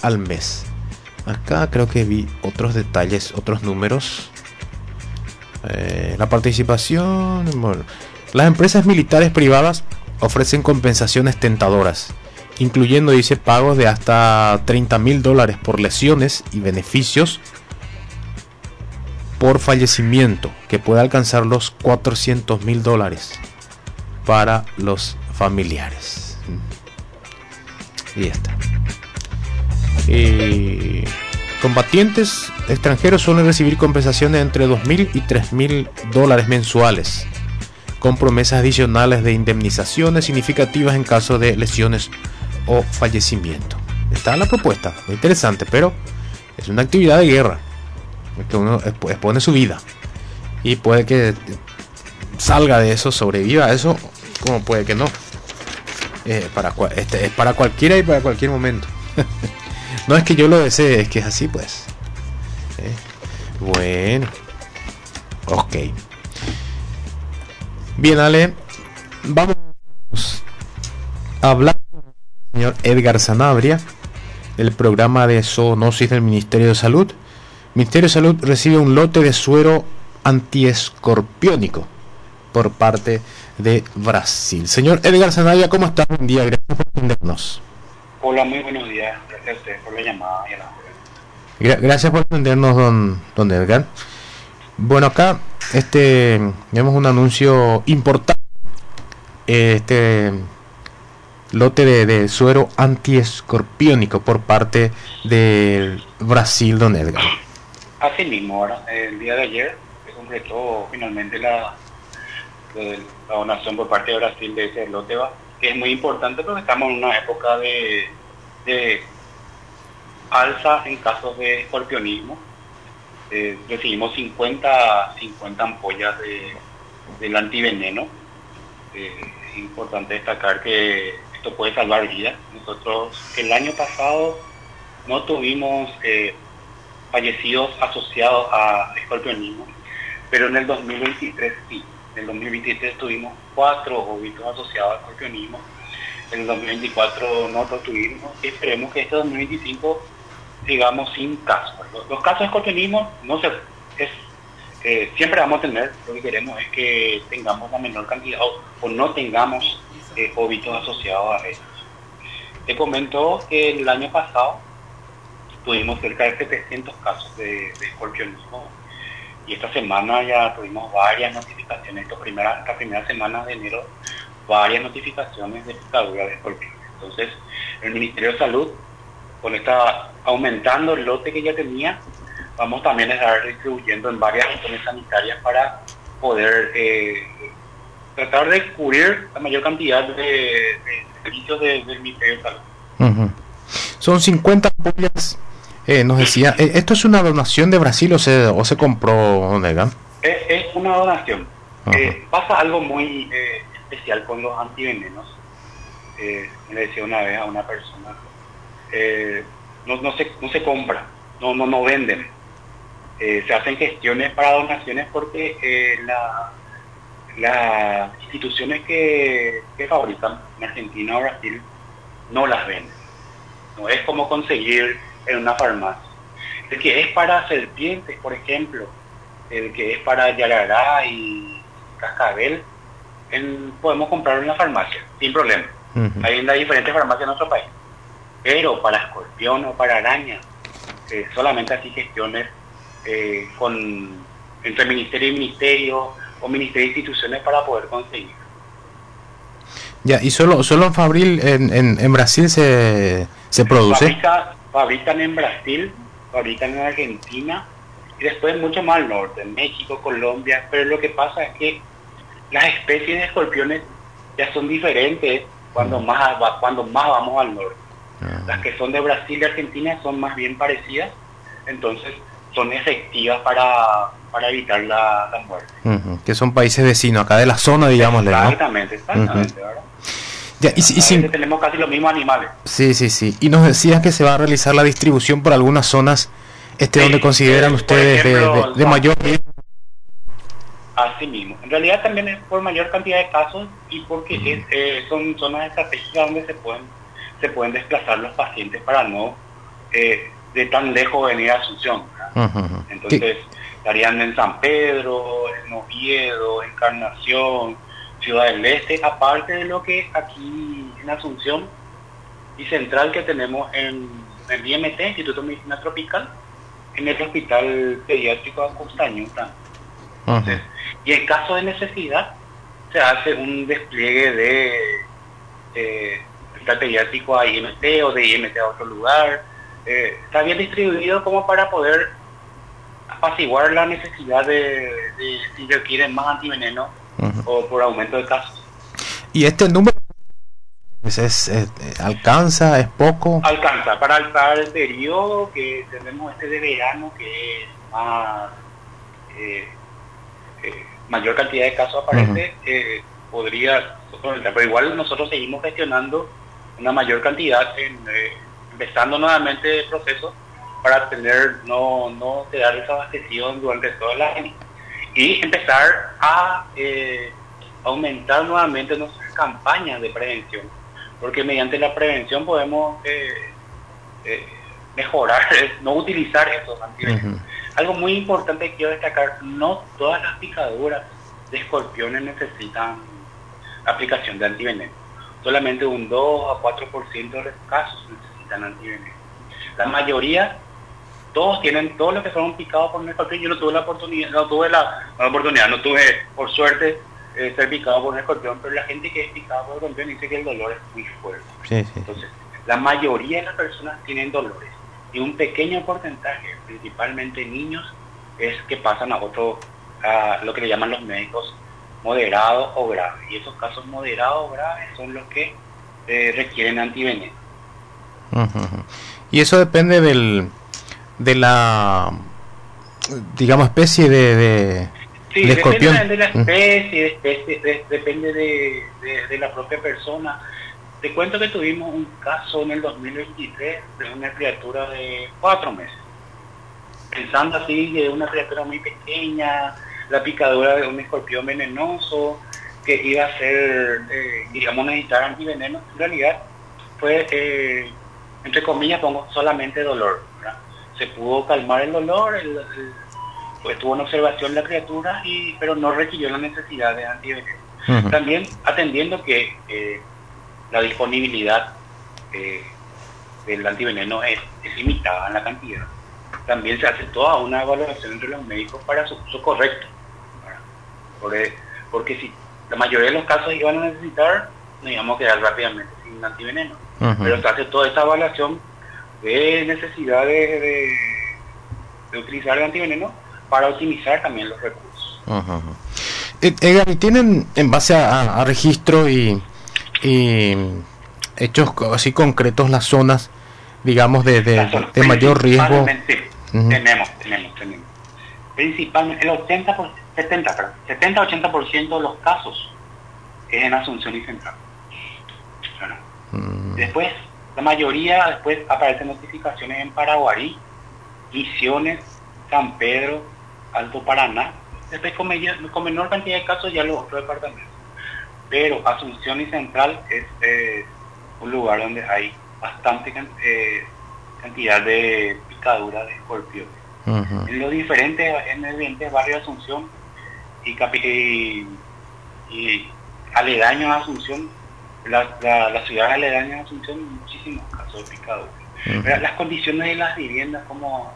al mes. Acá creo que vi otros detalles, otros números. La participación, bueno, las empresas militares privadas ofrecen compensaciones tentadoras, incluyendo, dice, pagos de hasta $30,000 por lesiones y beneficios por fallecimiento, que puede alcanzar los $400,000 para los familiares. Y ya está. Combatientes extranjeros suelen recibir compensaciones entre $2,000 y $3,000 mensuales, con promesas adicionales de indemnizaciones significativas en caso de lesiones o fallecimiento. Está en la propuesta, muy interesante, pero es una actividad de guerra, que uno expone su vida y puede que salga de eso, sobreviva a eso, como puede que no. Es para cualquiera y para cualquier momento. No es que yo lo desee, es que es así, pues. Bueno, ok. Bien, Ale, vamos a hablar con el señor Edgar Sanabria, del programa de zoonosis del Ministerio de Salud. El Ministerio de Salud recibe un lote de suero antiescorpiónico por parte de Brasil. Señor Edgar Sanabria, ¿cómo está? Buen día, gracias por atendernos. Hola, muy buenos días. Gracias a usted por la llamada y a la Gracias por atendernos, don Edgar. Bueno, acá tenemos un anuncio importante. Lote de suero antiescorpiónico por parte de Brasil, don Edgar. Así mismo, ahora, el día de ayer se completó finalmente la donación por parte de Brasil de ese lote, que es muy importante porque estamos en una época de alza en casos de escorpionismo. Recibimos 50 ampollas del antiveneno. Es importante destacar que esto puede salvar vidas. Nosotros el año pasado no tuvimos fallecidos asociados a escorpionismo, pero en el 2023 sí. En el 2023 tuvimos 4 óbitos asociados a escorpionismo. En el 2024 no lo tuvimos. Y esperemos que este 2025 sigamos sin casos. Los casos de escorpionismo siempre vamos a tener. Lo que queremos es que tengamos la menor cantidad o no tengamos óbitos asociados a estos. Te comento que el año pasado tuvimos cerca de 700 casos de escorpionismo y esta semana ya tuvimos varias notificaciones. Esta primera semana de enero, varias notificaciones de picadura de escorpión. Entonces, el Ministerio de Salud, aumentando el lote que ya tenía, vamos también a estar distribuyendo en varias regiones sanitarias para poder tratar de cubrir la mayor cantidad de servicios del Ministerio de Salud. Uh-huh. Son 50 ampollas, nos decía. ¿Esto es una donación de Brasil o se compró, Nega? Es una donación. Uh-huh. Pasa algo muy especial con los antivenenos. Le decía una vez a una persona, no se compra, no venden. Se hacen gestiones para donaciones porque las instituciones que fabrican en Argentina o Brasil no las venden. No es como conseguir en una farmacia. El que es para serpientes, por ejemplo, el que es para yarará y cascabel, podemos comprarlo en la farmacia, sin problema. Uh-huh. Hay en las diferentes farmacias en nuestro país. Pero para escorpión o para araña, solamente así gestiones entre ministerio y ministerio o ministerio e instituciones para poder conseguir. Ya, y solo en Brasil se produce. Fabrican en Brasil, fabrican en Argentina y después mucho más al norte, en México, Colombia, pero lo que pasa es que las especies de escorpiones ya son diferentes cuando más vamos al norte. Las que son de Brasil y Argentina son más bien parecidas, entonces son efectivas para evitar la muerte. Uh-huh. Que son países vecinos, acá de la zona, digamos. Exactamente, ¿no? ¿verdad? Ya, tenemos casi los mismos animales. Sí. Y nos decías que se va a realizar la distribución por algunas zonas donde consideran ustedes ejemplo, de mayor riesgo. Así mismo. En realidad también es por mayor cantidad de casos y porque son zonas estratégicas donde se pueden desplazar los pacientes para no de tan lejos venir a Asunción, ¿verdad? Entonces estarían en San Pedro, en Oviedo, Encarnación, Ciudad del Este, aparte de lo que aquí en Asunción y Central que tenemos en el IMT, Instituto de Medicina Tropical, en el Hospital Pediátrico Acostaño. Entonces, y en caso de necesidad, se hace un despliegue de hospital pediátrico a IMT o de IMT a otro lugar. Está bien distribuido como para poder apaciguar la necesidad de si requieren más antiveneno o por aumento de casos. ¿Y este número alcanza, es poco? Alcanza para el periodo que tenemos de verano, que es más mayor cantidad de casos aparente, podría solventar, pero igual nosotros seguimos gestionando una mayor cantidad, empezando nuevamente el proceso para tener no quedar desabastecido durante todo el año y empezar a aumentar nuevamente nuestras campañas de prevención, porque mediante la prevención podemos mejorar, no utilizar esos antivenenos. Algo muy importante que quiero destacar: no todas las picaduras de escorpiones necesitan aplicación de antiveneno. Solamente un 2 a 4% de los casos necesitan antiveneno. La mayoría, todos los que fueron picados por un escorpión. Yo no tuve por suerte ser picado por un escorpión, pero la gente que es picada por un escorpión dice que el dolor es muy fuerte. Entonces, la mayoría de las personas tienen dolores y un pequeño porcentaje, principalmente niños, es que pasan a lo que le llaman los médicos moderados o graves, y esos casos moderados o graves son los que requieren antiveneno. Y eso depende de la, digamos, especie de escorpión. Depende de la especie, depende de la propia persona. Te cuento que tuvimos un caso en el 2023 de una criatura de 4 meses. Pensando así, de una criatura muy pequeña, la picadura de un escorpión venenoso, que iba a ser, necesitar antiveneno. En realidad fue, entre comillas pongo, solamente dolor, ¿verdad? Se pudo calmar el dolor, pues tuvo una observación la criatura, pero no requirió la necesidad de antiveneno. También atendiendo que la disponibilidad del antiveneno es limitada en la cantidad. También se hace toda una evaluación entre los médicos para su uso correcto, ¿verdad? Porque si la mayoría de los casos iban a necesitar, nos íbamos a quedar rápidamente sin antiveneno. Pero se hace toda esa evaluación de necesidad de utilizar el antiveneno para optimizar también los recursos. Edgar, ¿tienen en base a registro y hechos así concretos las zonas, digamos, de mayor riesgo? Tenemos. Principalmente el 70-80% de los casos es en Asunción y Central. Después, la mayoría, después aparecen notificaciones en Paraguarí, Misiones, San Pedro, Alto Paraná. Después con menor cantidad de casos ya los otros departamentos. Pero Asunción y Central es un lugar donde hay bastante cantidad de picaduras de escorpiones. En los diferentes barrios de Asunción y aledaños a Asunción, las ciudades aledañas a Asunción, muchísimos casos de picaduras. Las condiciones de las viviendas, como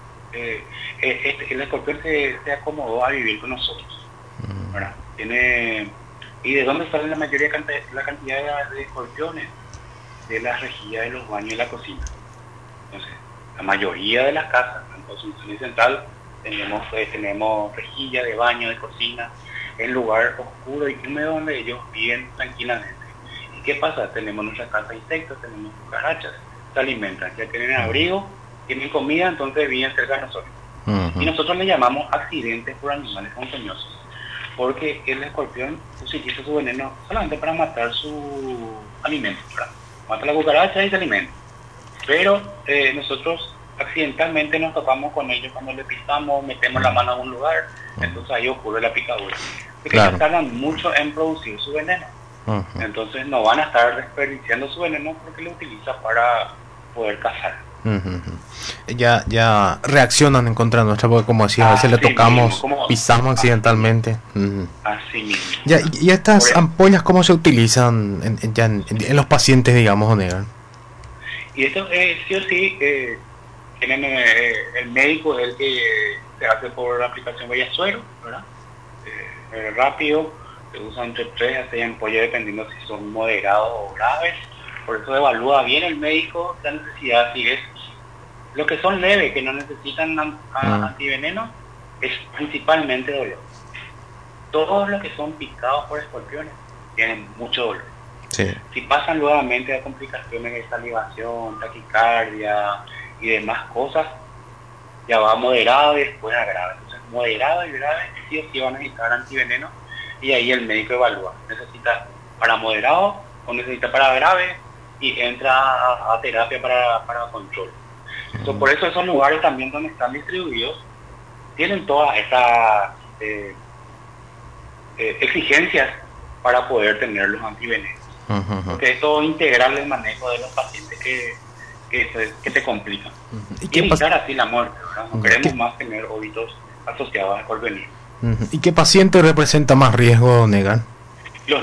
el escorpión se acomodó a vivir con nosotros, ¿verdad? ¿Y de dónde sale la cantidad de escorpiones? De las rejillas de los baños y la cocina. Entonces, la mayoría de las casas, tanto Asunción y Central, tenemos rejillas de baño, de cocina, en lugar oscuro y húmedo donde ellos viven tranquilamente. ¿Y qué pasa? Tenemos nuestras casas de insectos, tenemos cucarachas, se alimentan, ya tienen abrigo, tienen comida, entonces viven cerca de nosotros. Y nosotros le llamamos accidentes por animales ponzoñosos, porque el escorpión utiliza su veneno solamente para matar su alimento, ¿verdad? Mata la cucaracha y se alimenta. Pero nosotros accidentalmente nos topamos con ellos cuando le pisamos, metemos la mano a un lugar, entonces ahí ocurre la picadura. Porque ellos tardan mucho en producir su veneno. Entonces no van a estar desperdiciando su veneno porque lo utiliza para poder cazar. Ujú, ujú. Ya reaccionan en contra nuestra, porque como decía, a veces le Así tocamos, mismo, como, pisamos accidentalmente. Ujú. así mismo. Ya, y Por estas e- ampollas, ¿cómo se utilizan en los pacientes, digamos, Onegan? y esto sí o sí, tienen, el médico es el que se hace por aplicación vía suero, ¿verdad? Rápido, se usan entre 3 a 6 ampollas dependiendo si son moderados o graves. Por eso evalúa bien el médico la necesidad. Si es lo que son leves, que no necesitan Mm, antiveneno, es principalmente dolor. Todos los que son picados por escorpiones tienen mucho dolor. sí. Si pasan nuevamente a complicaciones de salivación, taquicardia y demás cosas, ya va moderado y después a grave. Entonces, moderado y grave sí o sí van a necesitar antiveneno y ahí el médico evalúa. Necesita para moderado o necesita para grave y entra a terapia para control. Entonces, por eso esos lugares también donde están distribuidos tienen todas estas exigencias para poder tener los antivenenos. Ujú, ujú. Porque es todo integral el manejo de los pacientes que se complican. ¿Y Y qué pasa? evitar así la muerte, ¿verdad? No Ya, queremos más tener óbitos asociados al escorpionismo. ujú. ¿Y qué paciente representa más riesgo, Onegan? Los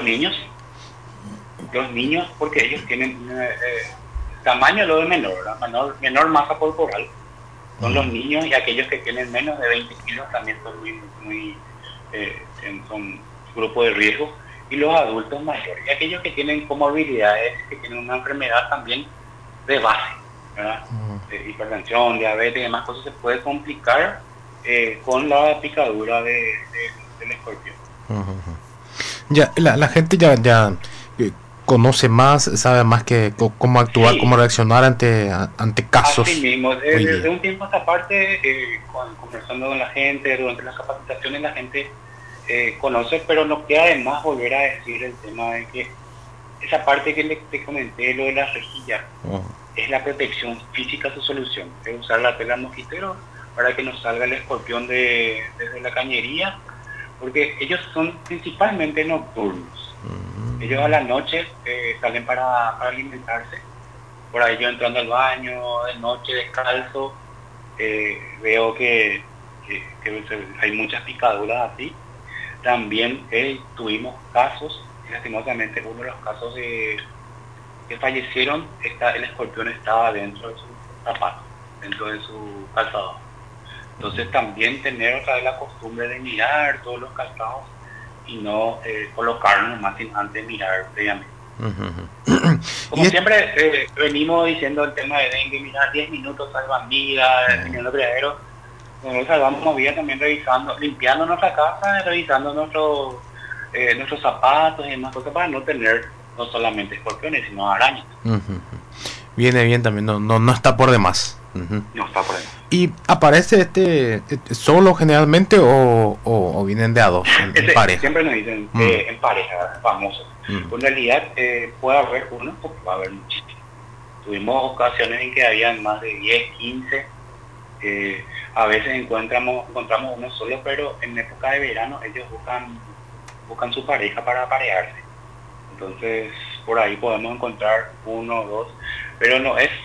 niños porque ellos tienen tamaño lo de menor, ¿verdad? Menor masa corporal. Son los niños y aquellos que tienen menos de 20 kilos también son muy son grupo de riesgo. Y los adultos mayores. Y aquellos que tienen comorbilidades, que tienen una enfermedad también de base, ¿verdad? Hipertensión, diabetes y demás cosas se puede complicar con la picadura del escorpión. Ujú, ujú. Ya, la gente ya conoce más, sabe más que cómo actuar, cómo Sí, reaccionar ante así casos mismo. hoy Desde día. un tiempo a esta parte, conversando con la gente, durante las capacitaciones, la gente conoce, pero no queda de más volver a decir el tema de que esa parte que te comenté, lo de la rejilla, Ujú, es la protección física su solución. Es usar la tela mosquitero para que nos salga el escorpión desde la cañería, porque ellos son principalmente nocturnos. Ellos a la noche salen para alimentarse. Por ahí yo entrando al baño, de noche descalzo, veo que hay muchas picaduras así. También tuvimos casos, lastimosamente uno de los casos que fallecieron, el escorpión estaba dentro de su zapato, dentro de su calzado. Entonces también tener otra vez la costumbre de mirar todos los calzados y no colocarnos más sin antes mirar previamente. ujú. Como Y siempre venimos diciendo el tema de dengue, mirar 10 minutos salvan vidas, teniendo criadero. Nosotros salvamos vidas también revisando, limpiando nuestra casa, revisando nuestros zapatos y demás cosas para no tener no solamente escorpiones, sino arañas. ujú, ujú. Viene bien también, no está por demás. Ujú. No está por ahí. ¿Y aparece solo generalmente o vienen de a dos, en pareja? Siempre nos dicen en pareja, famoso. En realidad puede haber uno o puede haber muchísimos. Tuvimos ocasiones en que habían más de 10, 15. A veces encontramos uno solo, pero en época de verano ellos buscan su pareja para aparearse. Entonces, por ahí podemos encontrar uno o dos, pero no es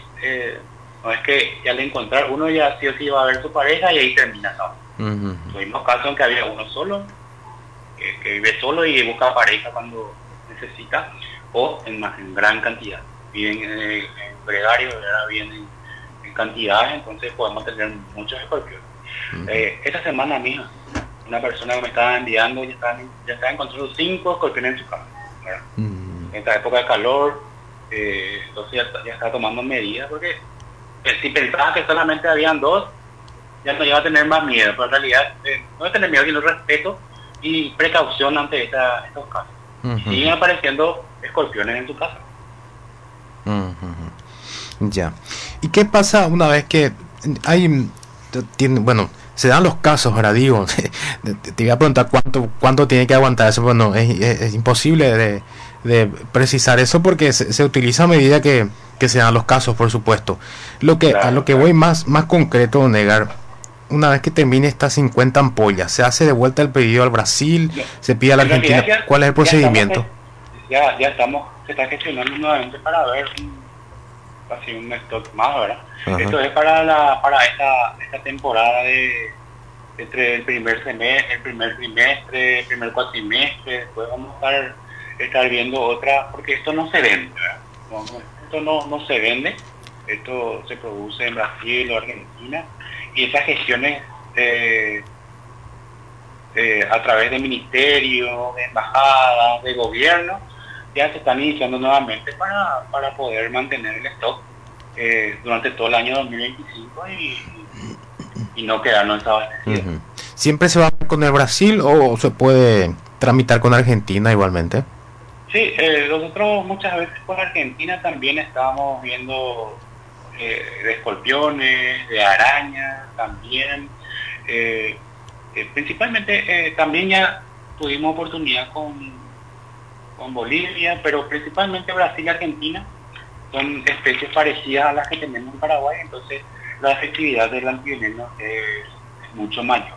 que ya al encontrar uno ya sí o sí va a ver su pareja y ahí termina, ¿no? Ujú, Tuvimos casos en que había uno solo, que vive solo y busca pareja cuando necesita, o en gran cantidad. Viven en gregarios, viven en cantidades, entonces podemos tener muchos escorpiones. Esta semana misma, una persona que me estaba enviando ya estaba encontrando 5 escorpiones en su casa, ¿verdad? ujú. En esta época de calor, entonces ya está tomando medidas, porque si pensaba que solamente habían 2, ya no iba a tener más miedo, pero en realidad no es tener miedo, sino respeto y precaución ante estos casos. Ujú, Siguen apareciendo escorpiones en tu casa. ujú, ujú. Ya. ¿Y qué pasa una vez que hay, bueno, se dan los casos, ahora digo, te voy a preguntar cuánto tiene que aguantar eso? Bueno, es imposible de precisar eso porque se utiliza a medida que se dan los casos, por supuesto. A lo Claro, que claro. voy más concreto, negar, una vez que termine estas 50 ampollas, ¿se hace de vuelta el pedido al Brasil? No, ¿Se pide a la en realidad Argentina? ¿Cuál es el procedimiento? se está gestionando nuevamente para ver casi un stock más, ¿verdad? Ajá. Esto es para esta temporada entre el primer trimestre, el primer cuatrimestre. Después vamos a estar viendo otra, porque esto no se vende, ¿verdad? Esto no se vende, esto se produce en Brasil o Argentina, y esas gestiones a través de ministerios, de embajadas, de gobierno, ya se están iniciando nuevamente para poder mantener el stock durante todo el año 2025 y no quedarnos desabastecidos. Uh-huh. ¿Siempre se va con el Brasil o se puede tramitar con Argentina igualmente? Sí, nosotros muchas veces con Argentina también estábamos viendo de escorpiones, de arañas también. Principalmente también ya tuvimos oportunidad con Bolivia, pero principalmente Brasil y Argentina son especies parecidas a las que tenemos en Paraguay, entonces la efectividad del antiveneno es mucho mayor.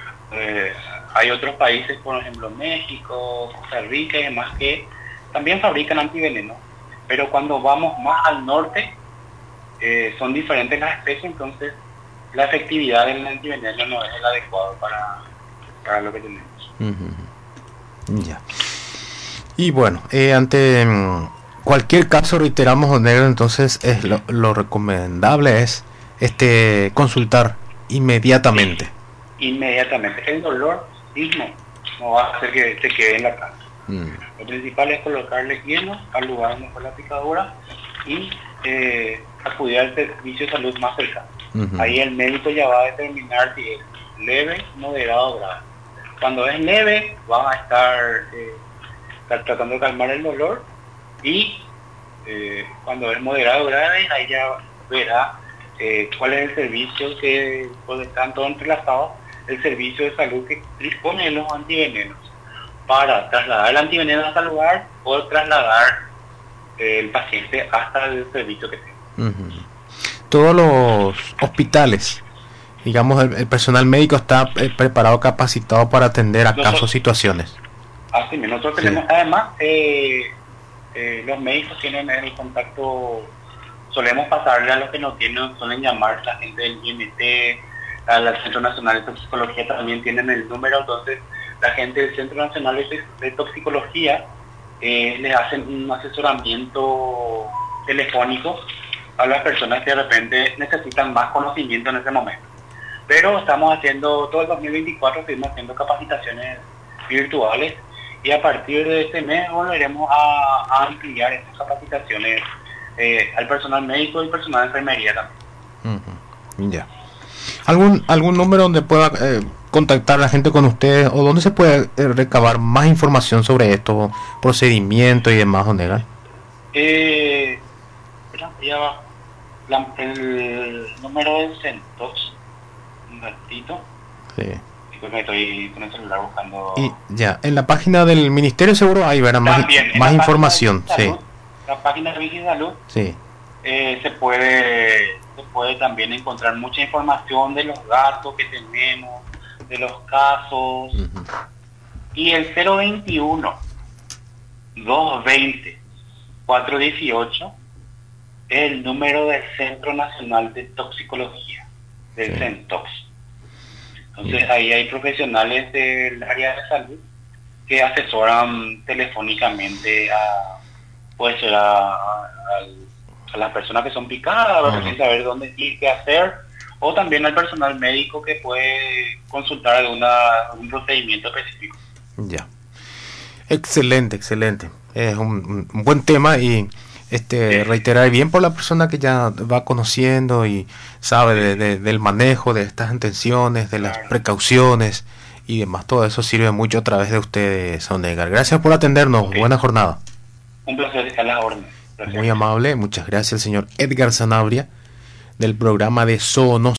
Hay otros países, por ejemplo México, Costa Rica y demás, que también fabrican antiveneno, pero cuando vamos más al norte son diferentes las especies, entonces la efectividad del antiveneno no es el adecuado para lo que tenemos. Uh-huh. Ya. Y bueno, ante cualquier caso, reiteramos, don Negro, entonces es lo recomendable es consultar inmediatamente. Sí, inmediatamente. El dolor mismo no va a hacer que se quede en la casa. Lo principal es colocarle hielo al lugar donde fue la picadura y acudir al servicio de salud más cercano. Uh-huh. Ahí el médico ya va a determinar si es leve, moderado o grave. Cuando es leve, van a estar tratando de calmar el dolor, y cuando es moderado o grave, ahí ya verá cuál es el servicio que están todos entrelazados, el servicio de salud que dispone de los antivenenos para trasladar el antiveneno hasta el lugar o trasladar el paciente hasta el servicio que tenga. Uh-huh. Todos los hospitales, digamos, el personal médico está preparado, capacitado para atender a casos, situaciones. Así mismo, nosotros tenemos, además, los médicos tienen el contacto, solemos pasarle a los que no tienen, suelen llamar la gente del INT, al Centro Nacional de Toxicología también tienen el número, entonces la gente del Centro Nacional de Toxicología les hacen un asesoramiento telefónico a las personas que de repente necesitan más conocimiento en ese momento. Pero estamos haciendo, todo el 2024 estuvimos haciendo capacitaciones virtuales, y a partir de este mes volveremos a ampliar estas capacitaciones al personal médico y personal de enfermería también. Uh-huh. Ya. ¿Algún número donde pueda contactar la gente con ustedes, o donde se puede recabar más información sobre esto, procedimientos y demás, Onegal? Ya va. El número del Centox, un ratito. Sí. Me estoy con el celular buscando. Y ya, en la página del Ministerio seguro hay, verá, más información. Salud, sí. La página de Vigia Salud. Sí. Se puede también encontrar mucha información de los datos que tenemos, de los casos. Uh-huh. Y el 021 220 418 es el número del Centro Nacional de Toxicología, del CENTOX. Entonces ahí hay profesionales del área de salud que asesoran telefónicamente a las personas que son picadas, uh-huh, sin saber dónde ir, qué hacer, o también al personal médico que puede consultar un procedimiento específico. Ya. Excelente. Es un buen tema, y reiterar bien por la persona que ya va conociendo y sabe del manejo de estas intenciones, de las precauciones y demás. Todo eso sirve mucho a través de ustedes, Onegal. Gracias por atendernos. Buena jornada. Un placer estar a la orden. Muy amable. Muchas gracias, el señor Edgar Sanabria, del programa de Zoonosis.